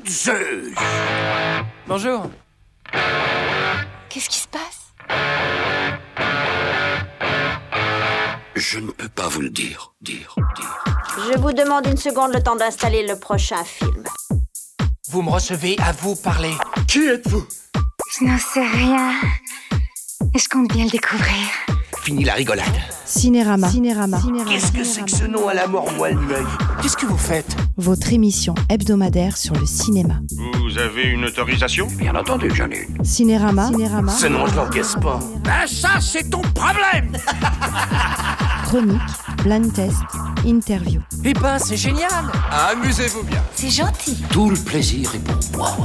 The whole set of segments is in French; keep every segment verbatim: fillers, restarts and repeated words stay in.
de Zeus. Bonjour. Qu'est-ce qui se passe? Je ne peux pas vous le dire, dire, dire. Je vous demande une seconde le temps d'installer le prochain film. Vous me recevez, à vous parler. Qui êtes-vous? Je n'en sais rien. Et je compte bien le découvrir. Fini la rigolade. Cinérama. Cinérama. Qu'est-ce que c'est que ce nom à la mort moelle l'œil? Qu'est-ce que vous faites? Votre émission hebdomadaire sur le cinéma. Vous avez une autorisation? Bien entendu que j'en ai une. Cinérama. Cinérama. Ce nom, je l'encaisse pas. Ben ça, c'est ton problème. Chronique, blind test, interview. Eh ben, c'est génial. Amusez-vous bien. C'est gentil. Tout le plaisir est pour moi.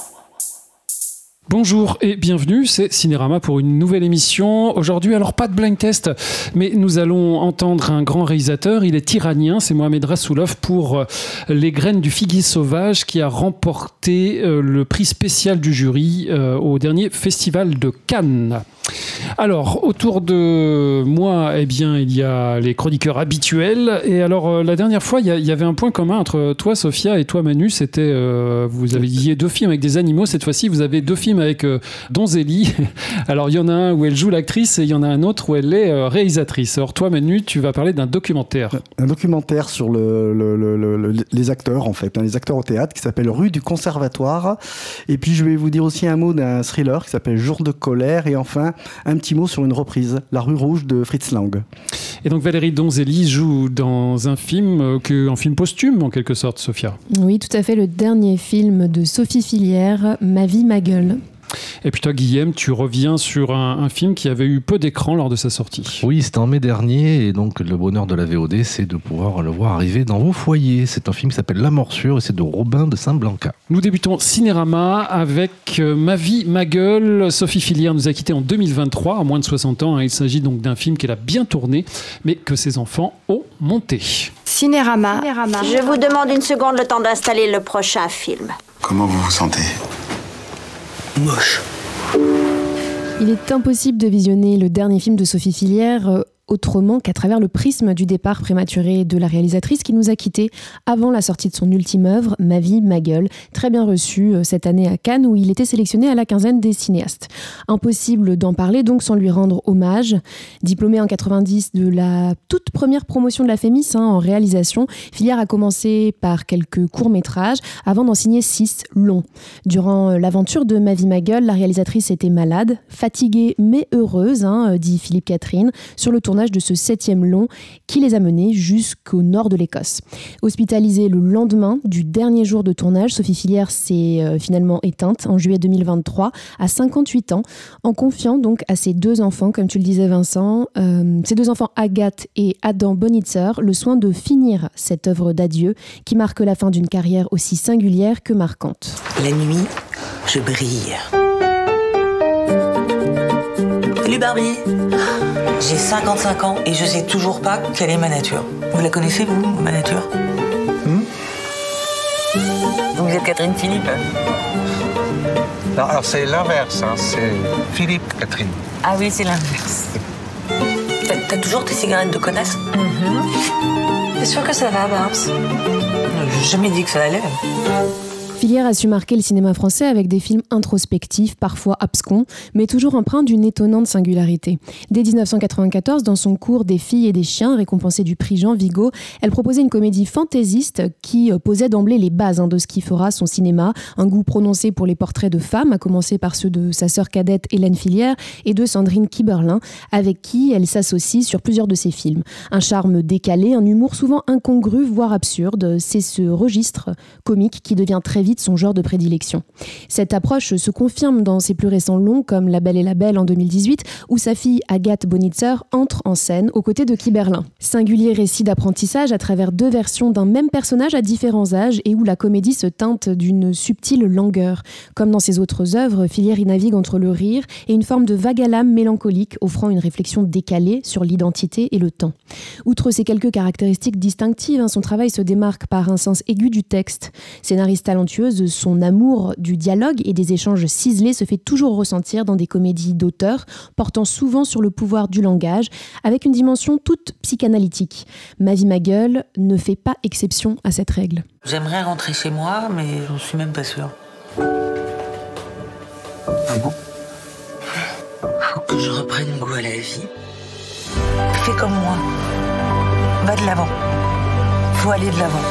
Bonjour et bienvenue, c'est Cinérama pour une nouvelle émission. Aujourd'hui, alors pas de blind test, mais nous allons entendre un grand réalisateur. Il est iranien, c'est Mohamed Rassoulov pour Les Graines du Figuier Sauvage qui a remporté le prix spécial du jury au dernier festival de Cannes. Alors, autour de moi, eh bien, il y a les chroniqueurs habituels. Et alors, la dernière fois, il y, a, il y avait un point commun entre toi, Sophia, et toi, Manu. C'était, euh, vous avez dit deux films avec des animaux. Cette fois-ci, vous avez deux films avec euh, Donzelli. Alors, il y en a un où elle joue l'actrice et il y en a un autre où elle est euh, réalisatrice. Alors, toi, Manu, tu vas parler d'un documentaire. Un documentaire sur le, le, le, le, les acteurs, en fait, hein, les acteurs au théâtre, qui s'appelle Rue du Conservatoire. Et puis, je vais vous dire aussi un mot d'un thriller qui s'appelle Jour de colère. Et enfin, un petit mot sur une reprise, La Rue Rouge de Fritz Lang. Et donc Valérie Donzelli joue dans un film, euh, que, un film posthume en quelque sorte, Sophia. Oui, tout à fait, le dernier film de Sophie Fillière, Ma vie, ma gueule. Et puis toi, Guillaume, tu reviens sur un, un film qui avait eu peu d'écran lors de sa sortie. Oui, c'était en mai dernier, et donc le bonheur de la V O D, c'est de pouvoir le voir arriver dans vos foyers. C'est un film qui s'appelle La Morsure, et c'est de Robin de Saint-Blanca. Nous débutons Cinérama avec euh, Ma vie, ma gueule. Sophie Fillière nous a quittés en deux mille vingt-trois, à moins de soixante ans. Hein. Il s'agit donc d'un film qu'elle a bien tourné, mais que ses enfants ont monté. Cinérama. Cinérama. Je vous demande une seconde le temps d'installer le prochain film. Comment vous vous sentez ? Moche. Il est impossible de visionner le dernier film de Sophie Fillière euh, autrement qu'à travers le prisme du départ prématuré de la réalisatrice qui nous a quittés avant la sortie de son ultime œuvre, Ma vie, ma gueule, très bien reçue euh, cette année à Cannes où il était sélectionné à la quinzaine des cinéastes. Impossible d'en parler donc sans lui rendre hommage. Diplômé en quatre-vingt-dix de la toute première promotion de la Fémis hein, en réalisation, Fillière a commencé par quelques courts-métrages avant d'en signer six longs. Durant euh, l'aventure de Ma vie, ma gueule, la réalisatrice était malade, fatiguée mais heureuse, hein, dit Philippe Catherine, sur le tournage de ce septième long qui les a menés jusqu'au nord de l'Écosse. Hospitalisée le lendemain du dernier jour de tournage, Sophie Fillière s'est euh, finalement éteinte en juillet deux mille vingt-trois à cinquante-huit ans, en confiant donc à ses deux enfants, comme tu le disais Vincent, euh, ses deux enfants Agathe et Adam Bonitzer, le soin de finir cette œuvre d'adieu qui marque la fin d'une carrière aussi singulière que marquante. La nuit, je brille. Salut Barbie. J'ai cinquante-cinq ans et je sais toujours pas quelle est ma nature. Vous la connaissez, vous, ma nature hmm Vous êtes Catherine Philippe. Non, alors c'est l'inverse, hein, c'est Philippe Catherine. Ah oui, c'est l'inverse. T'as, t'as toujours tes cigarettes de connasse mm-hmm. T'es sûr que ça va, Barbs? J'ai jamais dit que ça allait. Fillière a su marquer le cinéma français avec des films introspectifs, parfois abscons, mais toujours empreints d'une étonnante singularité. Dès dix-neuf cent quatre-vingt-quatorze, dans son cours Des filles et des chiens, récompensé du prix Jean Vigo, elle proposait une comédie fantaisiste qui posait d'emblée les bases hein, de ce qui fera son cinéma, un goût prononcé pour les portraits de femmes, à commencer par ceux de sa sœur cadette Hélène Fillière et de Sandrine Kiberlin, avec qui elle s'associe sur plusieurs de ses films. Un charme décalé, un humour souvent incongru, voire absurde, c'est ce registre comique qui devient très vite son genre de prédilection. Cette approche se confirme dans ses plus récents longs comme La Belle et la Belle en deux mille dix-huit où sa fille Agathe Bonitzer entre en scène aux côtés de Kiberlin. Singulier récit d'apprentissage à travers deux versions d'un même personnage à différents âges et où la comédie se teinte d'une subtile langueur. Comme dans ses autres œuvres, Fillière y navigue entre le rire et une forme de vague à l'âme mélancolique offrant une réflexion décalée sur l'identité et le temps. Outre ces quelques caractéristiques distinctives, hein, son travail se démarque par un sens aigu du texte. Scénariste talentueux, talentueuse, son amour du dialogue et des échanges ciselés se fait toujours ressentir dans des comédies d'auteur, portant souvent sur le pouvoir du langage, avec une dimension toute psychanalytique. Ma vie, ma gueule ne fait pas exception à cette règle. J'aimerais rentrer chez moi, mais j'en suis même pas sûre. Ah bon? Faut que je reprenne goût à la vie. Fais comme moi. Va de l'avant. Faut aller de l'avant.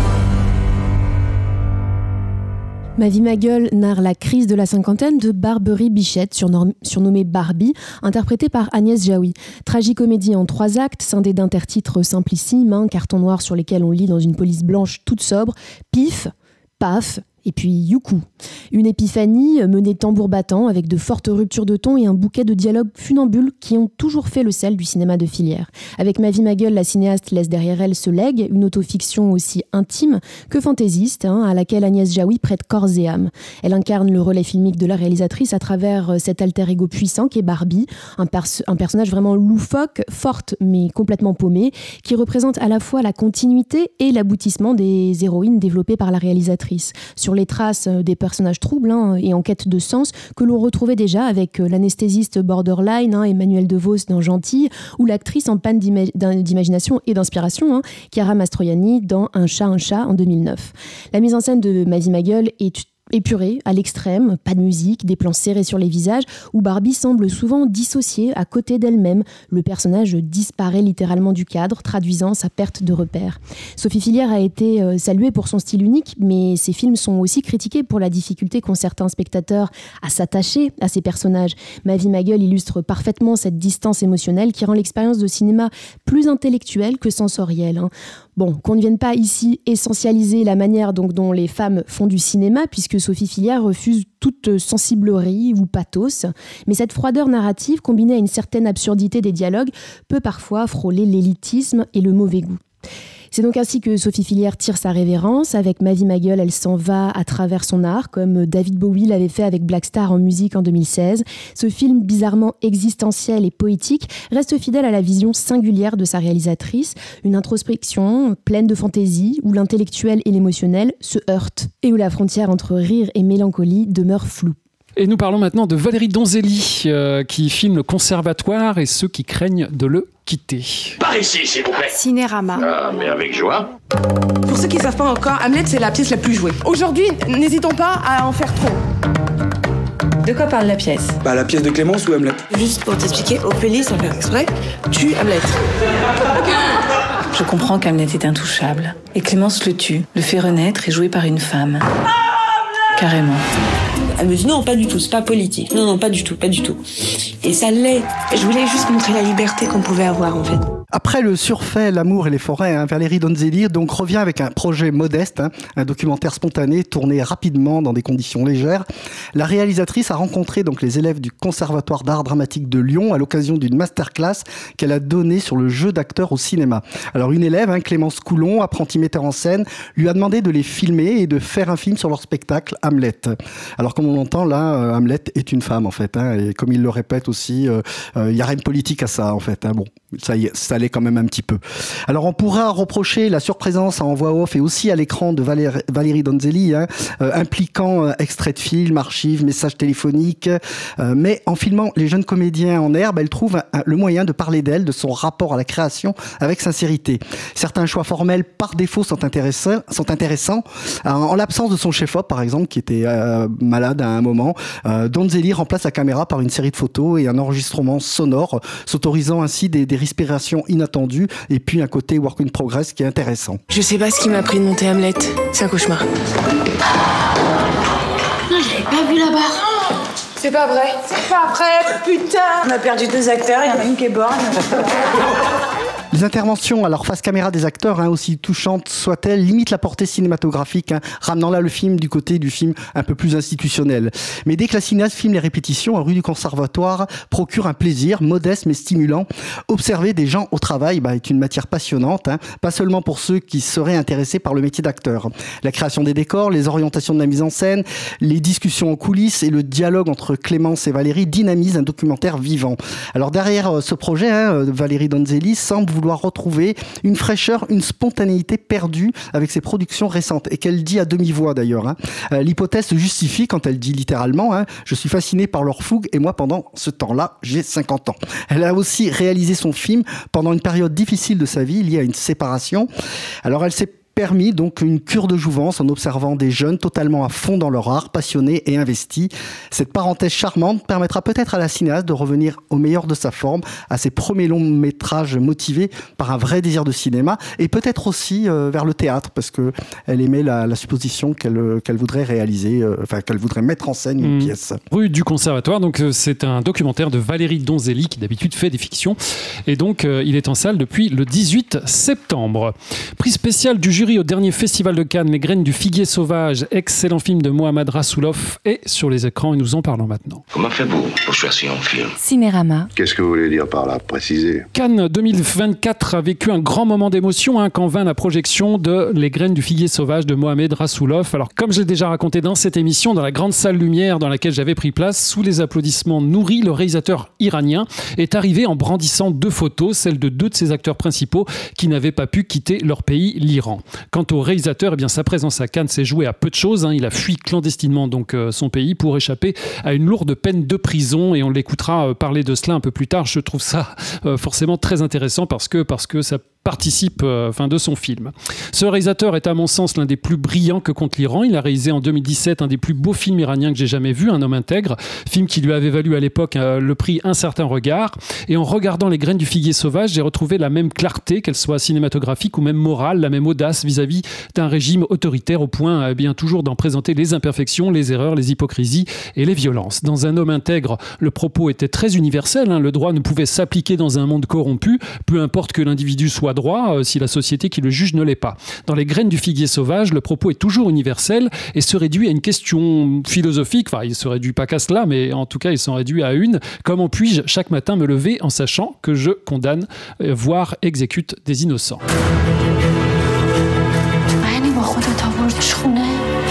Ma vie, ma gueule narre la crise de la cinquantaine de Barberie Bichette, surnom- surnommée Barbie, interprétée par Agnès Jaoui. Tragicomédie en trois actes, scindée d'intertitres simplissimes, hein, carton noir sur lesquels on lit dans une police blanche toute sobre, pif, paf, et puis youkou. Une épiphanie menée tambour battant avec de fortes ruptures de ton et un bouquet de dialogues funambules qui ont toujours fait le sel du cinéma de filière. Avec Ma vie, ma gueule, la cinéaste laisse derrière elle ce legs, une autofiction aussi intime que fantaisiste, hein, à laquelle Agnès Jaoui prête corps et âme. Elle incarne le relais filmique de la réalisatrice à travers cet alter ego puissant qu'est Barbie, un, pers- un personnage vraiment loufoque, forte mais complètement paumée, qui représente à la fois la continuité et l'aboutissement des héroïnes développées par la réalisatrice. Sur les traces des personnages troubles hein, et en quête de sens que l'on retrouvait déjà avec l'anesthésiste borderline hein, Emmanuel DeVos dans Gentille ou l'actrice en panne d'ima- d'imagination et d'inspiration hein, Chiara Mastroianni dans Un chat, un chat en deux mille neuf. La mise en scène de Ma vie, ma gueule est épurée à l'extrême, pas de musique, des plans serrés sur les visages, où Barbie semble souvent dissociée à côté d'elle-même. Le personnage disparaît littéralement du cadre, traduisant sa perte de repère. Sophie Fillière a été euh, saluée pour son style unique, mais ses films sont aussi critiqués pour la difficulté qu'ont certains spectateurs à s'attacher à ces personnages. Ma vie, ma gueule illustre parfaitement cette distance émotionnelle qui rend l'expérience de cinéma plus intellectuelle que sensorielle. Hein. Bon, qu'on ne vienne pas ici essentialiser la manière donc, dont les femmes font du cinéma, puisque Sophie Fillière refuse toute sensiblerie ou pathos, mais cette froideur narrative, combinée à une certaine absurdité des dialogues, peut parfois frôler l'élitisme et le mauvais goût. C'est donc ainsi que Sophie Fillière tire sa révérence. Avec Ma vie, ma gueule, elle s'en va à travers son art, comme David Bowie l'avait fait avec Black Star en musique en deux mille seize. Ce film bizarrement existentiel et poétique reste fidèle à la vision singulière de sa réalisatrice, une introspection pleine de fantaisie, où l'intellectuel et l'émotionnel se heurtent, et où la frontière entre rire et mélancolie demeure floue. Et nous parlons maintenant de Valérie Donzelli, euh, qui filme le Conservatoire et ceux qui craignent de le quitter. Par ici, s'il vous plaît. Cinérama. Ah, mais avec joie. Pour ceux qui ne savent pas encore, Hamlet, c'est la pièce la plus jouée. Aujourd'hui, n'hésitons pas à en faire trop. De quoi parle la pièce? Bah, la pièce de Clémence ou Hamlet? Juste pour t'expliquer, Ophélie, sans faire exprès, tue Hamlet. Je comprends qu'Hamlet est intouchable. Et Clémence le tue, le fait renaître et joué par une femme. Carrément. Elle me dit non, pas du tout, c'est pas politique. Non, non, pas du tout, pas du tout. Et ça l'est. Je voulais juste montrer la liberté qu'on pouvait avoir, en fait. Après le surfait L'amour et les forêts, hein, Valérie Donzelli donc revient avec un projet modeste, hein, un documentaire spontané tourné rapidement dans des conditions légères. La réalisatrice a rencontré donc les élèves du Conservatoire d'art dramatique de Lyon à l'occasion d'une masterclass qu'elle a donnée sur le jeu d'acteur au cinéma. Alors une élève, hein, Clémence Coulon, apprentie metteur en scène, lui a demandé de les filmer et de faire un film sur leur spectacle Hamlet. Alors comme on l'entend là, euh, Hamlet est une femme en fait, hein, et comme il le répète aussi, il euh, euh, y a rien de politique à ça en fait. Hein, bon, ça y est, ça l'est quand même un petit peu. Alors on pourra reprocher la surprésence en voix off et aussi à l'écran de Valérie, Valérie Donzelli, hein, euh, impliquant euh, extraits de films, archives, messages téléphoniques, euh, mais en filmant les jeunes comédiens en herbe, elle trouve un, un, le moyen de parler d'elle, de son rapport à la création avec sincérité. Certains choix formels par défaut sont intéressants, sont intéressants. Euh, en l'absence de son chef-op par exemple, qui était euh, malade à un moment, euh, Donzelli remplace la caméra par une série de photos et un enregistrement sonore, s'autorisant ainsi des, des respirations inattendues et puis un côté work in progress qui est intéressant. Je sais pas ce qui m'a pris de monter Hamlet. C'est un cauchemar. Non, j'avais pas vu la barre. C'est pas vrai. C'est pas vrai, putain. On a perdu deux acteurs, il y en a une qui est borgne. Les interventions à leur face caméra des acteurs, hein, aussi touchantes soient-elles, limitent la portée cinématographique, hein, ramenant là le film du côté du film un peu plus institutionnel. Mais dès que la cinéaste filme les répétitions, Rue du Conservatoire procure un plaisir modeste mais stimulant. Observer des gens au travail bah, est une matière passionnante, hein, pas seulement pour ceux qui seraient intéressés par le métier d'acteur. La création des décors, les orientations de la mise en scène, les discussions en coulisses et le dialogue entre Clémence et Valérie dynamisent un documentaire vivant. Alors derrière ce projet, hein, Valérie Donzelli semble vouloir doit retrouver une fraîcheur, une spontanéité perdue avec ses productions récentes, et qu'elle dit à demi-voix d'ailleurs. Hein. Euh, l'hypothèse se justifie quand elle dit littéralement hein, « Je suis fasciné par leur fougue et moi pendant ce temps-là, j'ai cinquante ans ». Elle a aussi réalisé son film pendant une période difficile de sa vie, liée à une séparation. Alors elle s'est permis donc une cure de jouvence en observant des jeunes totalement à fond dans leur art, passionnés et investis. Cette parenthèse charmante permettra peut-être à la cinéaste de revenir au meilleur de sa forme, à ses premiers longs métrages motivés par un vrai désir de cinéma, et peut-être aussi euh, vers le théâtre, parce que elle aimait la, la supposition qu'elle, qu'elle voudrait réaliser, euh, enfin qu'elle voudrait mettre en scène une mmh. pièce. Rue du Conservatoire, donc euh, c'est un documentaire de Valérie Donzelli qui d'habitude fait des fictions, et donc euh, il est en salle depuis le dix-huit septembre. Prix spécial du jury au dernier festival de Cannes, Les Graines du Figuier Sauvage, excellent film de Mohamed Rassoulov, est sur les écrans et nous en parlons maintenant. Comment faites-vous pour choisir un film ? Cinérama. Qu'est-ce que vous voulez dire par là ? Précisez. Cannes deux mille vingt-quatre a vécu un grand moment d'émotion hein, quand vint la projection de Les Graines du Figuier Sauvage de Mohamed Rassoulov. Alors, comme j'ai déjà raconté dans cette émission, dans la grande salle lumière dans laquelle j'avais pris place, sous les applaudissements nourris, le réalisateur iranien est arrivé en brandissant deux photos, celles de deux de ses acteurs principaux qui n'avaient pas pu quitter leur pays, l'Iran. Quant au réalisateur, eh bien, sa présence à Cannes s'est jouée à peu de choses. Hein. Il a fui clandestinement donc, euh, son pays pour échapper à une lourde peine de prison et on l'écoutera euh, parler de cela un peu plus tard. Je trouve ça euh, forcément très intéressant parce que, parce que ça participe euh, enfin, de son film. Ce réalisateur est à mon sens l'un des plus brillants que compte l'Iran. Il a réalisé en deux mille dix-sept un des plus beaux films iraniens que j'ai jamais vu, Un homme intègre, film qui lui avait valu à l'époque euh, le prix Un certain regard. Et en regardant Les Graines du Figuier Sauvage, j'ai retrouvé la même clarté, qu'elle soit cinématographique ou même morale, la même audace vis-à-vis d'un régime autoritaire au point eh bien toujours d'en présenter les imperfections, les erreurs, les hypocrisies et les violences. Dans Un homme intègre, le propos était très universel. Hein. Le droit ne pouvait s'appliquer dans un monde corrompu, peu importe que l'individu soit droit, euh, si la société qui le juge ne l'est pas. Dans Les Graines du Figuier Sauvage, le propos est toujours universel et se réduit à une question philosophique. Enfin, il ne se réduit pas qu'à cela, mais en tout cas, il s'en réduit à une. Comment puis-je chaque matin me lever en sachant que je condamne, euh, voire exécute des innocents ? خودت آوردش خونه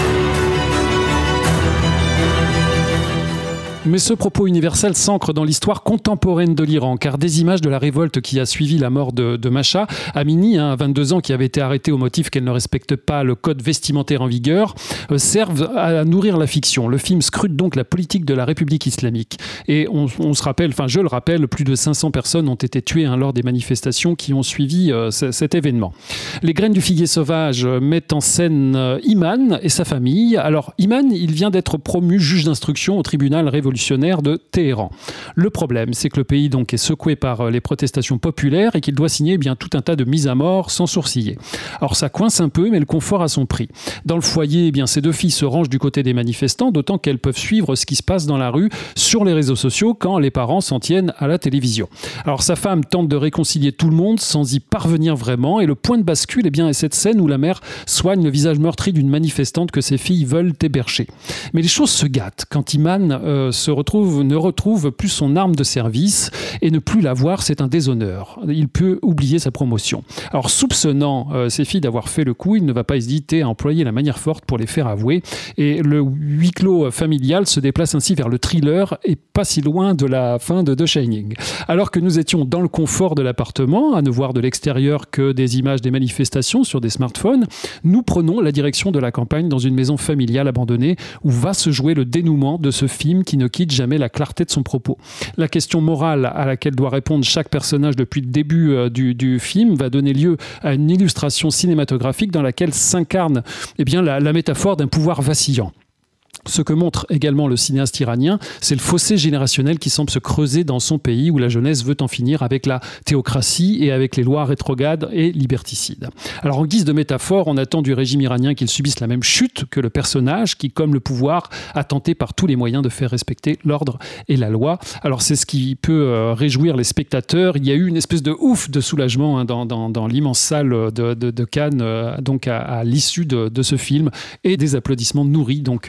Mais ce propos universel s'ancre dans l'histoire contemporaine de l'Iran, car des images de la révolte qui a suivi la mort de, de Masha Amini, hein, vingt-deux ans, qui avait été arrêtée au motif qu'elle ne respecte pas le code vestimentaire en vigueur, euh, servent à nourrir la fiction. Le film scrute donc la politique de la République islamique. Et on, on se rappelle, enfin je le rappelle, plus de cinq cents personnes ont été tuées hein, lors des manifestations qui ont suivi euh, c- cet événement. Les Graines du Figuier Sauvage mettent en scène euh, Iman et sa famille. Alors Iman, il vient d'être promu juge d'instruction au tribunal révolutionnaire de Téhéran. Le problème, c'est que le pays donc est secoué par les protestations populaires et qu'il doit signer eh bien tout un tas de mises à mort sans sourciller. Alors ça coince un peu, mais le confort a son prix. Dans le foyer, eh bien ces deux filles se rangent du côté des manifestants, d'autant qu'elles peuvent suivre ce qui se passe dans la rue sur les réseaux sociaux quand les parents s'en tiennent à la télévision. Alors sa femme tente de réconcilier tout le monde sans y parvenir vraiment, et le point de bascule eh bien, est cette scène où la mère soigne le visage meurtri d'une manifestante que ses filles veulent héberger. Mais les choses se gâtent quand Iman euh, se retrouve, ne retrouve plus son arme de service et ne plus l'avoir, c'est un déshonneur. Il peut oublier sa promotion. Alors soupçonnant euh, ses filles d'avoir fait le coup, il ne va pas hésiter à employer la manière forte pour les faire avouer et le huis clos familial se déplace ainsi vers le thriller et pas si loin de la fin de The Shining. Alors que nous étions dans le confort de l'appartement, à ne voir de l'extérieur que des images des manifestations sur des smartphones, nous prenons la direction de la campagne dans une maison familiale abandonnée où va se jouer le dénouement de ce film qui ne quitte jamais la clarté de son propos. La question morale à laquelle doit répondre chaque personnage depuis le début euh, du, du film va donner lieu à une illustration cinématographique dans laquelle s'incarne eh bien, la, la métaphore d'un pouvoir vacillant. Ce que montre également le cinéaste iranien, c'est le fossé générationnel qui semble se creuser dans son pays où la jeunesse veut en finir avec la théocratie et avec les lois rétrogrades et liberticides. Alors en guise de métaphore, on attend du régime iranien qu'il subisse la même chute que le personnage qui, comme le pouvoir, a tenté par tous les moyens de faire respecter l'ordre et la loi. Alors c'est ce qui peut euh, réjouir les spectateurs. Il y a eu une espèce de ouf de soulagement hein, dans, dans, dans l'immense salle de, de, de Cannes euh, donc à, à l'issue de, de ce film et des applaudissements nourris donc pour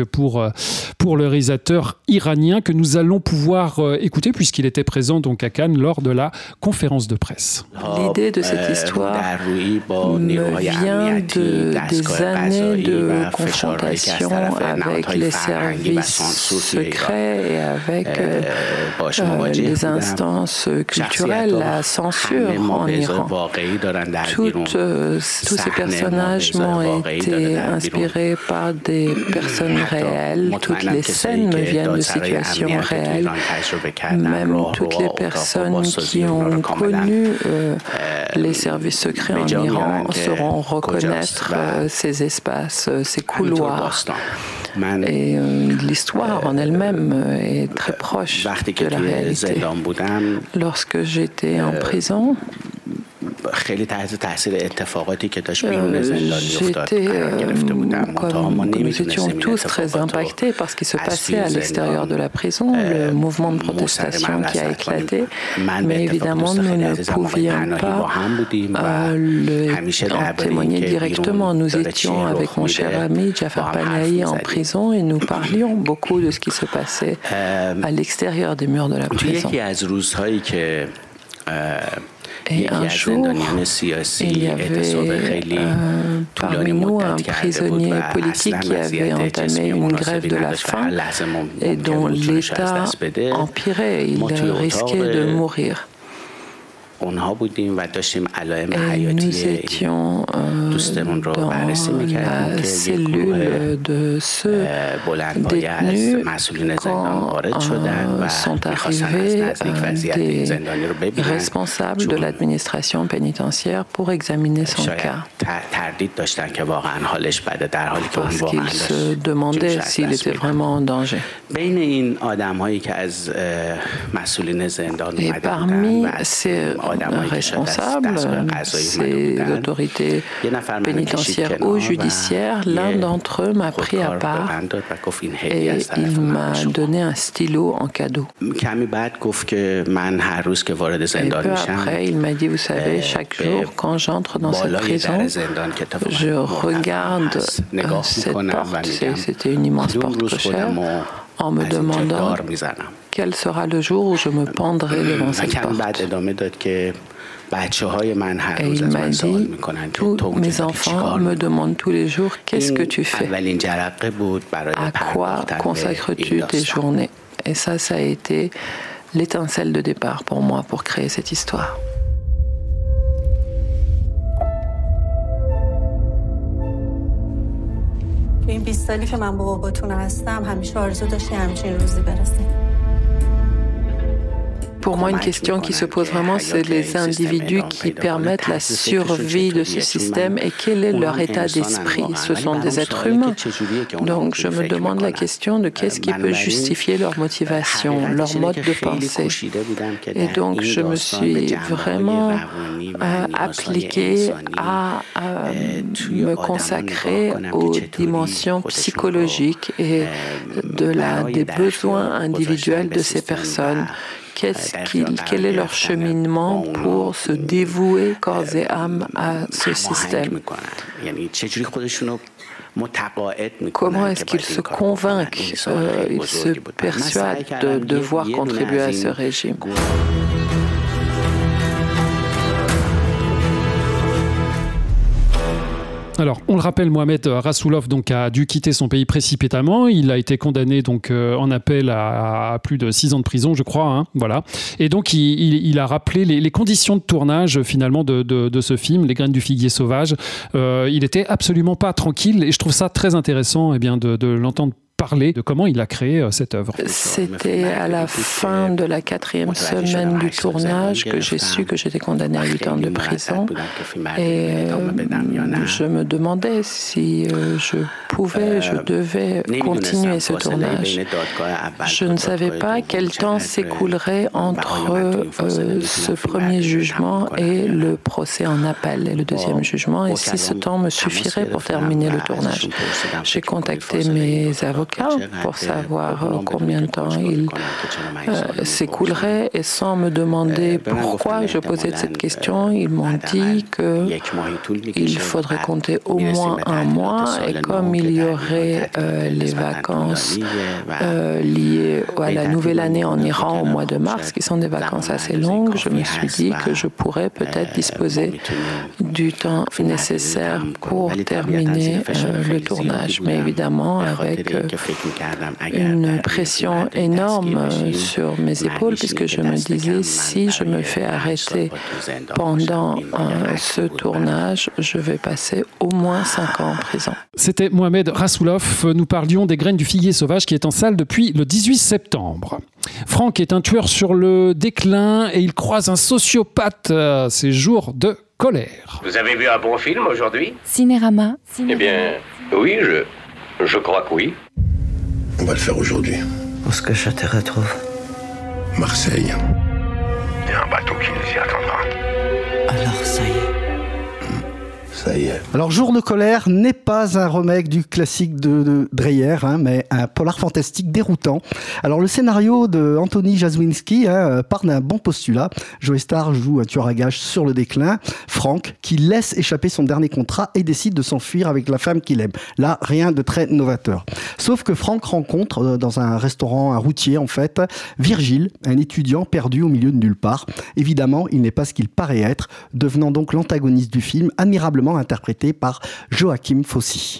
pour, pour le réalisateur iranien que nous allons pouvoir écouter puisqu'il était présent donc à Cannes lors de la conférence de presse. L'idée de cette histoire me vient de, des années de confrontation avec les services secrets et avec euh, euh, les instances culturelles, la censure en Iran. Toutes, euh, tous ces personnages m'ont été inspirés par des personnes réelles. Toutes les scènes me viennent de situations réelles. Même toutes les personnes qui ont connu euh, les services secrets en Iran sauront reconnaître euh, ces espaces, euh, ces couloirs. Et euh, l'histoire en elle-même est très proche de la réalité. Lorsque j'étais en prison, خیلی تحت تاثیر اتفاقاتی که داشت بیرون زندان میافتاد قرار گرفته بودم. Nous étions tous très impactés par ce qui se passait à l'extérieur de la prison, le mouvement de protestation qui a éclaté. Mais évidemment, nous ne pouvions pas euh, le, en témoigner directement. Nous étions avec mon cher ami Jafar Panahi en prison et nous parlions beaucoup de ce qui se passait à l'extérieur des murs de la prison. Et un jour, il y avait euh, parmi nous un prisonnier politique qui avait entamé une grève de la faim et dont l'état empirait. Il risquait de mourir. Et nous étions euh, dans la cellule de ceux détenus quand euh, sont arrivés euh, des responsables de l'administration pénitentiaire pour examiner son cas. Parce qu'ils se demandaient s'il était vraiment en danger. Et parmi ces responsables, ces autorités pénitentiaires ou judiciaires, l'un d'entre eux m'a pris à part et il m'a donné un stylo en cadeau. Et peu après, il m'a dit, vous savez, chaque jour, quand j'entre dans cette prison, je regarde euh, cette porte, c'était une immense porte cochère, en me demandant quel sera le jour où je me pendrai devant cette porte. Et il m'a dit, tous mes enfants me demandent tous les jours, qu'est-ce que tu fais? À quoi consacres-tu tes journées? Et ça, ça a été l'étincelle de départ pour moi pour créer cette histoire. تو این بیست سالی که من با باباتون هستم همیشه آرزو داشتی همچین روزی برسه. Pour moi, une question qui se pose vraiment, c'est les individus qui permettent la survie de ce système et quel est leur état d'esprit. Ce sont des êtres humains. Donc, je me demande la question de qu'est-ce qui peut justifier leur motivation, leur mode de pensée. Et donc, je me suis vraiment euh, appliquée à euh, me consacrer aux dimensions psychologiques et de la, des besoins individuels de ces personnes. Qu'est-ce qu'il, quel est leur cheminement pour se dévouer corps et âme à ce système? Comment est-ce qu'ils se convainquent, euh, ils se persuadent de devoir contribuer à ce régime? Alors, on le rappelle, Mohamed Rassoulov donc, a dû quitter son pays précipitamment. Il a été condamné donc, euh, en appel à, à plus de six ans de prison, je crois. Hein, voilà. Et donc, il, il, il a rappelé les, les conditions de tournage, finalement, de, de, de ce film, Les graines du figuier sauvage. Euh, il était absolument pas tranquille et je trouve ça très intéressant eh bien, de, de l'entendre parler de comment il a créé cette œuvre. C'était à la fin de la quatrième semaine du tournage que j'ai su que j'étais condamnée à huit ans de prison. Et euh, je me demandais si euh, je pouvais, je devais continuer ce tournage. Je ne savais pas quel temps s'écoulerait entre euh, ce premier jugement et le procès en appel et le deuxième jugement, et si ce temps me suffirait pour terminer le tournage. J'ai contacté mes avocats quelqu'un pour savoir combien de temps il euh, s'écoulerait, et sans me demander pourquoi je posais cette question, ils m'ont dit qu'il faudrait compter au moins un mois, et comme il y aurait euh, les vacances euh, liées à la nouvelle année en Iran au mois de mars, qui sont des vacances assez longues, je me suis dit que je pourrais peut-être disposer du temps nécessaire pour terminer euh, le tournage, mais évidemment avec euh, une pression énorme euh, sur mes épaules, puisque je me disais, si je me fais arrêter pendant euh, ce tournage, je vais passer au moins cinq ans en prison. C'était Mohamed Rassoulov. Nous parlions des Graines du figuier sauvage qui est en salle depuis le dix-huit septembre. Franck est un tueur sur le déclin et il croise un sociopathe à ses jours de colère. Vous avez vu un bon film aujourd'hui ? Cinérama. Eh bien, oui, je, je crois que oui. On va le faire aujourd'hui. Où est-ce que je te retrouve ? Marseille. Il y a un bateau qui nous y attendra. Alors ça y est. Ça y est. Alors, Jour de colère n'est pas un remake du classique de, de Dreyer, hein, mais un polar fantastique déroutant. Alors, le scénario de Anthony Jasinski hein, part d'un bon postulat. Joe Star joue un tueur à gages sur le déclin, Frank, qui laisse échapper son dernier contrat et décide de s'enfuir avec la femme qu'il aime. Là, rien de très novateur. Sauf que Frank rencontre dans un restaurant, un routier en fait, Virgile, un étudiant perdu au milieu de nulle part. Évidemment, il n'est pas ce qu'il paraît être, devenant donc l'antagoniste du film, admirablement interprété par Joachim Fossey.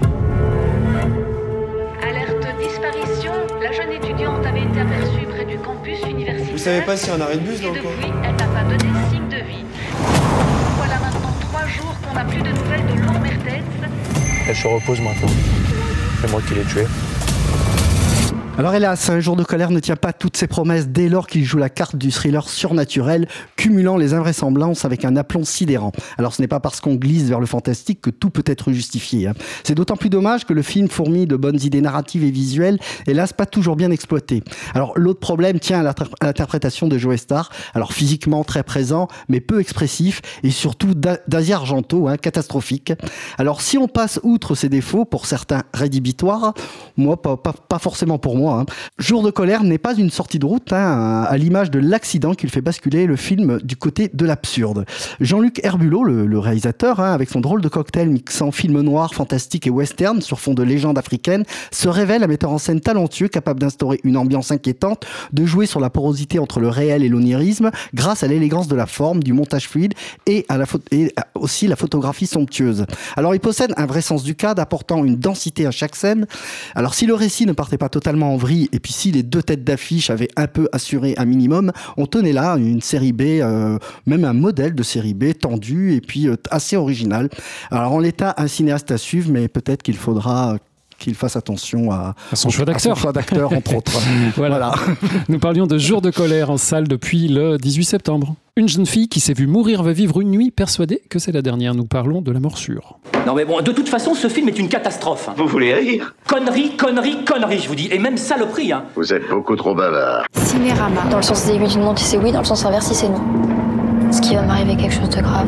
Alerte disparition. La jeune étudiante avait été aperçue près du campus universitaire. Vous savez pas s'il y a un arrêt de bus dans le coin ? Depuis, elle n'a pas donné signe de vie. Voilà maintenant trois jours qu'on n'a plus de nouvelles de Laure Mertens. Elle se repose maintenant. C'est moi qui l'ai tuée. Alors hélas, Un jour de colère ne tient pas toutes ses promesses dès lors qu'il joue la carte du thriller surnaturel, cumulant les invraisemblances avec un aplomb sidérant. Alors ce n'est pas parce qu'on glisse vers le fantastique que tout peut être justifié. Hein. C'est d'autant plus dommage que le film fourmille de bonnes idées narratives et visuelles, hélas pas toujours bien exploitées. Alors l'autre problème tient à l'interprétation de Joe Star, alors physiquement très présent, mais peu expressif, et surtout d'Asia Argento, hein, catastrophique. Alors si on passe outre ses défauts, pour certains rédhibitoires, moi pas, pas, pas forcément pour moi, Hein. Jour de colère n'est pas une sortie de route, hein, à l'image de l'accident qui fait basculer le film du côté de l'absurde. Jean-Luc Herbulot, le, le réalisateur, hein, avec son drôle de cocktail mixant film noir, fantastique et western sur fond de légende africaine, se révèle un metteur en scène talentueux, capable d'instaurer une ambiance inquiétante, de jouer sur la porosité entre le réel et l'onirisme, grâce à l'élégance de la forme, du montage fluide et, à la pho- et aussi la photographie somptueuse. Alors il possède un vrai sens du cadre, apportant une densité à chaque scène. Alors si le récit ne partait pas totalement en vrille, et puis si les deux têtes d'affiche avaient un peu assuré un minimum, on tenait là une série B, euh, même un modèle de série B tendu et puis euh, assez original. Alors en l'état, un cinéaste à suivre, mais peut-être qu'il faudra qu'il fasse attention à, à son choix d'acteur, choix d'acteur entre autres. Voilà. voilà. Nous parlions de Jour de colère en salle depuis le dix-huit septembre. Une jeune fille qui s'est vue mourir va vivre une nuit persuadée que c'est la dernière. Nous parlons de La morsure. Non mais bon, de toute façon, ce film est une catastrophe. Vous voulez rire ? Connerie, connerie, connerie, je vous dis. Et même saloperie, hein. Vous êtes beaucoup trop bavard. Cinérama. Dans le sens des aiguilles d'une montre, c'est oui, dans le sens inverse, c'est non. Est-ce qu'il va m'arriver quelque chose de grave ?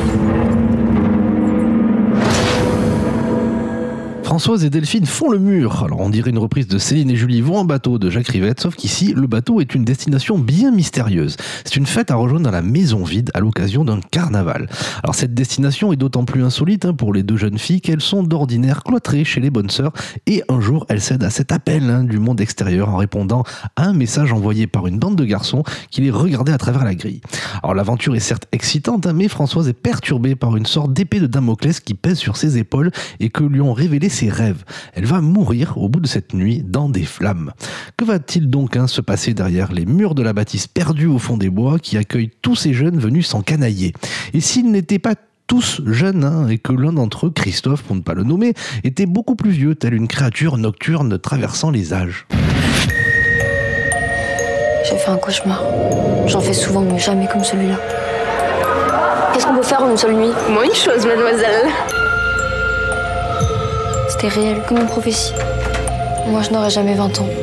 Françoise et Delphine font le mur. Alors on dirait une reprise de Céline et Julie vont en bateau de Jacques Rivette, sauf qu'ici, le bateau est une destination bien mystérieuse. C'est une fête à rejoindre dans la maison vide à l'occasion d'un carnaval. Alors cette destination est d'autant plus insolite hein, pour les deux jeunes filles qu'elles sont d'ordinaire cloîtrées chez les bonnes sœurs, et un jour elles cèdent à cet appel hein, du monde extérieur en répondant à un message envoyé par une bande de garçons qui les regardaient à travers la grille. Alors l'aventure est certes excitante, hein, mais Françoise est perturbée par une sorte d'épée de Damoclès qui pèse sur ses épaules et que lui ont révélé ses rêves. Elle va mourir au bout de cette nuit dans des flammes. Que va-t-il donc hein, se passer derrière les murs de la bâtisse perdue au fond des bois qui accueillent tous ces jeunes venus s'encanailler ? Et s'ils n'étaient pas tous jeunes, hein, et que l'un d'entre eux, Christophe pour ne pas le nommer, était beaucoup plus vieux, telle une créature nocturne traversant les âges. J'ai fait un cauchemar. J'en fais souvent, mais jamais comme celui-là. Qu'est-ce qu'on peut faire en une seule nuit ? Moi, une chose, mademoiselle. C'était réel, comme une prophétie. Moi, je n'aurai jamais vingt ans.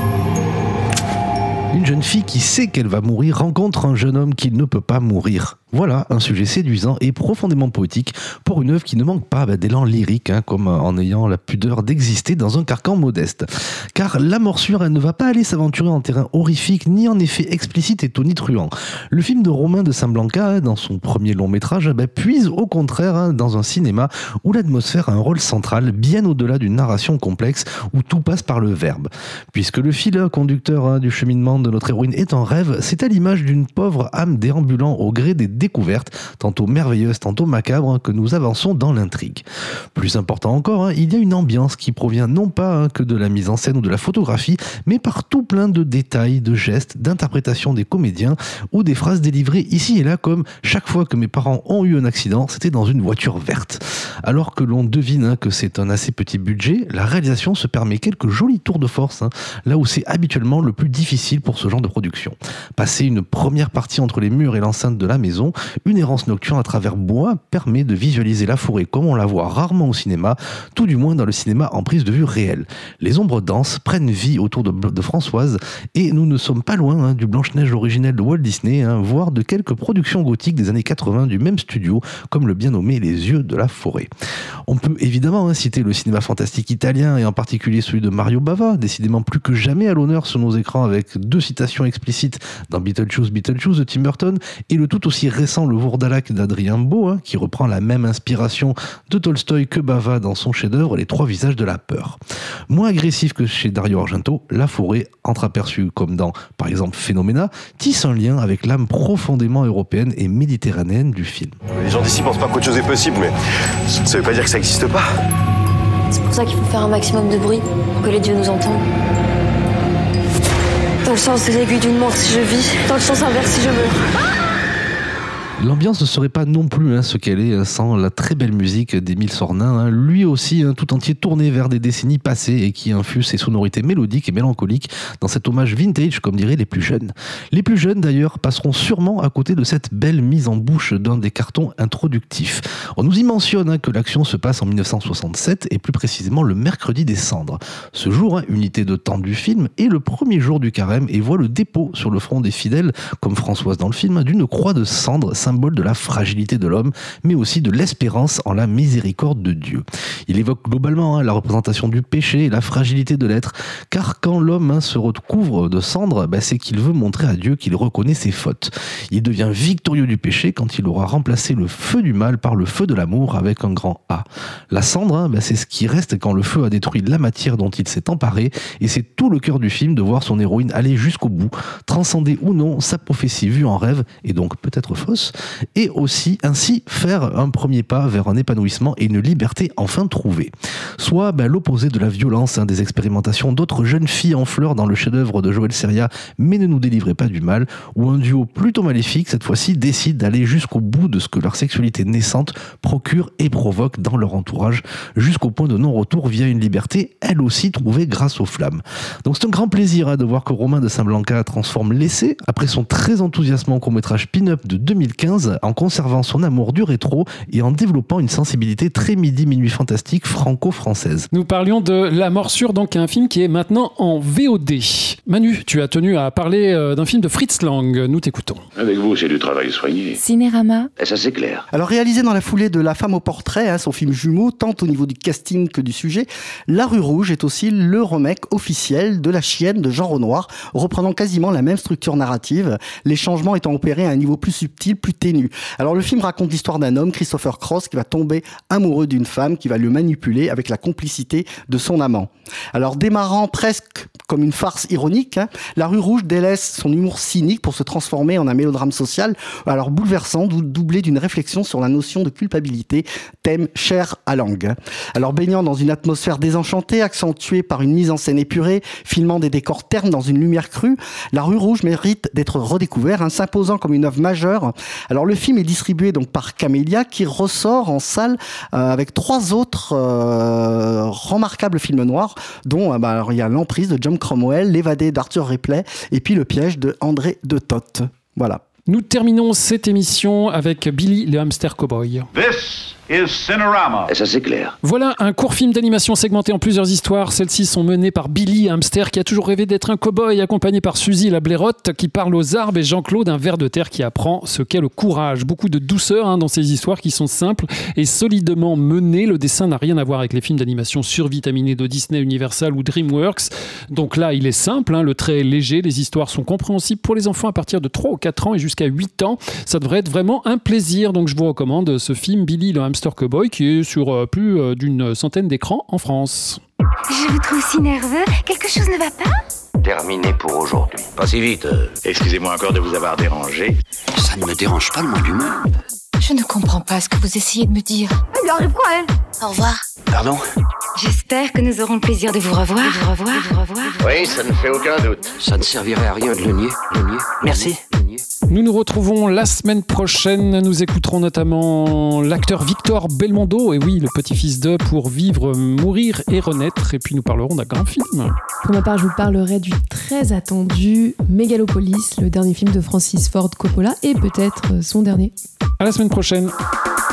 Une jeune fille qui sait qu'elle va mourir rencontre un jeune homme qui ne peut pas mourir. Voilà un sujet séduisant et profondément poétique pour une œuvre qui ne manque pas bah, d'élan lyrique, hein, comme en ayant la pudeur d'exister dans un carcan modeste. Car la morsure, elle ne va pas aller s'aventurer en terrain horrifique ni en effet explicite et tonitruant. Le film de Romain de Samblanca, hein, dans son premier long métrage, bah, puise au contraire hein, dans un cinéma où l'atmosphère a un rôle central, bien au-delà d'une narration complexe où tout passe par le verbe. Puisque le fil conducteur hein, du cheminement de notre héroïne est un rêve, c'est à l'image d'une pauvre âme déambulant au gré des découvertes, tantôt merveilleuses, tantôt macabres, que nous avançons dans l'intrigue. Plus important encore, hein, il y a une ambiance qui provient non pas hein, que de la mise en scène ou de la photographie, mais par tout plein de détails, de gestes, d'interprétations des comédiens ou des phrases délivrées ici et là comme « chaque fois que mes parents ont eu un accident, c'était dans une voiture verte ». Alors que l'on devine hein, que c'est un assez petit budget, la réalisation se permet quelques jolis tours de force, hein, là où c'est habituellement le plus difficile pour ce genre de production. Passer une première partie entre les murs et l'enceinte de la maison, une errance nocturne à travers bois permet de visualiser la forêt comme on la voit rarement au cinéma, tout du moins dans le cinéma en prise de vue réelle. Les ombres denses prennent vie autour de, de Françoise et nous ne sommes pas loin hein, du Blanche-Neige originel de Walt Disney, hein, voire de quelques productions gothiques des années quatre-vingts du même studio, comme le bien nommé Les Yeux de la Forêt. On peut évidemment hein, citer le cinéma fantastique italien et en particulier celui de Mario Bava, décidément plus que jamais à l'honneur sur nos écrans avec deux citations explicites dans Beetlejuice, Beetlejuice de Tim Burton et le tout aussi récent Le Vourdalak d'Adrien Beau, hein, qui reprend la même inspiration de Tolstoï que Bava dans son chef-d'œuvre Les Trois Visages de la Peur. Moins agressif que chez Dario Argento, La Forêt, entreaperçue comme dans par exemple Phénoména, tisse un lien avec l'âme profondément européenne et méditerranéenne du film. Les gens d'ici pensent pas qu'autre chose est possible, mais ça veut pas dire que ça n'existe pas. C'est pour ça qu'il faut faire un maximum de bruit pour que les dieux nous entendent. Dans le sens des aiguilles d'une montre si je vis, dans le sens inverse si je meurs. L'ambiance ne serait pas non plus hein, ce qu'elle est hein, sans la très belle musique d'Émile Sornin, hein, lui aussi hein, tout entier tourné vers des décennies passées et qui infuse ses sonorités mélodiques et mélancoliques dans cet hommage vintage comme diraient les plus jeunes. Les plus jeunes d'ailleurs passeront sûrement à côté de cette belle mise en bouche d'un des cartons introductifs. On nous y mentionne hein, que l'action se passe en dix-neuf cent soixante-sept et plus précisément le mercredi des cendres. Ce jour, hein, unité de temps du film, est le premier jour du carême et voit le dépôt sur le front des fidèles, comme Françoise dans le film, d'une croix de cendres, symbole de la fragilité de l'homme, mais aussi de l'espérance en la miséricorde de Dieu. Il évoque globalement hein, la représentation du péché et la fragilité de l'être, car quand l'homme hein, se recouvre de cendres, bah, c'est qu'il veut montrer à Dieu qu'il reconnaît ses fautes. Il devient victorieux du péché quand il aura remplacé le feu du mal par le feu de l'amour avec un grand A. La cendre, hein, bah, c'est ce qui reste quand le feu a détruit la matière dont il s'est emparé, et c'est tout le cœur du film de voir son héroïne aller jusqu'au bout, transcender ou non sa prophétie vue en rêve, et donc peut-être fausse, et aussi ainsi faire un premier pas vers un épanouissement et une liberté enfin trouvée. Soit ben, l'opposé de la violence hein, des expérimentations d'autres jeunes filles en fleurs dans le chef-d'œuvre de Joël Seria, mais ne nous délivrez pas du mal, où un duo plutôt maléfique cette fois-ci décide d'aller jusqu'au bout de ce que leur sexualité naissante procure et provoque dans leur entourage, jusqu'au point de non-retour via une liberté elle aussi trouvée grâce aux flammes. Donc c'est un grand plaisir hein, de voir que Romain de Samblanca transforme l'essai après son très enthousiasmant court-métrage Pin-Up de deux mille quinze en conservant son amour du rétro et en développant une sensibilité très midi minuit fantastique franco-française. Nous parlions de La Morsure, donc un film qui est maintenant en V O D. Manu, tu as tenu à parler d'un film de Fritz Lang, nous t'écoutons. Avec vous, c'est du travail soigné. Cinérama. Et ça, c'est clair. Alors réalisé dans la foulée de La Femme au portrait, hein, son film jumeau, tant au niveau du casting que du sujet, La Rue Rouge est aussi le remake officiel de La Chienne de Jean Renoir, reprenant quasiment la même structure narrative, les changements étant opérés à un niveau plus subtil, plus ténu. Alors le film raconte l'histoire d'un homme, Christopher Cross, qui va tomber amoureux d'une femme qui va le manipuler avec la complicité de son amant. Alors démarrant presque comme une farce ironique, hein, La Rue Rouge délaisse son humour cynique pour se transformer en un mélodrame social, alors bouleversant, doublé d'une réflexion sur la notion de culpabilité, thème cher à Lang. Alors baignant dans une atmosphère désenchantée, accentuée par une mise en scène épurée, filmant des décors ternes dans une lumière crue, La Rue Rouge mérite d'être redécouvert, hein, s'imposant comme une œuvre majeure. Alors le film est distribué donc par Camélia, qui ressort en salle euh, avec trois autres euh, remarquables films noirs, dont euh, bah, alors, il y a L'Emprise de John Cromwell, L'évadé d'Arthur Ripley et puis Le Piège de André de Toth. Voilà. Nous terminons cette émission avec Billy le hamster cowboy. This is Cinerama. Et ça, c'est clair. Voilà un court film d'animation segmenté en plusieurs histoires. Celles-ci sont menées par Billy, un hamster qui a toujours rêvé d'être un cow-boy, accompagné par Suzy, la blairotte, qui parle aux arbres, et Jean-Claude, un ver de terre qui apprend ce qu'est le courage. Beaucoup de douceur hein, dans ces histoires qui sont simples et solidement menées. Le dessin n'a rien à voir avec les films d'animation survitaminés de Disney, Universal ou DreamWorks. Donc là, il est simple, hein, le trait est léger, les histoires sont compréhensibles pour les enfants à partir de trois ou quatre ans et jusqu'à huit ans. Ça devrait être vraiment un plaisir. Donc je vous recommande ce film Billy, le hamster cowboy, qui est sur euh, plus euh, d'une centaine d'écrans en France. Je vous trouve si nerveux. Quelque chose ne va pas ? Terminé pour aujourd'hui. Pas si vite. euh. Excusez-moi encore de vous avoir dérangé. Ça ne me dérange pas le moins du monde. Je ne comprends pas ce que vous essayez de me dire. Elle lui arrive quoi, elle ? Au revoir. Pardon ? J'espère que nous aurons le plaisir de vous revoir. De vous revoir. De vous revoir. Oui, ça ne fait aucun doute. Ça ne servirait à rien de le nier. Le nier. Merci. Nous nous retrouvons la semaine prochaine. Nous écouterons notamment l'acteur Victor Belmondo, et oui, le petit-fils de Pour vivre, mourir et renaître. Et puis nous parlerons d'un grand film. Pour ma part, je vous parlerai du très attendu Megalopolis, le dernier film de Francis Ford Coppola, et peut-être son dernier. À la semaine prochaine.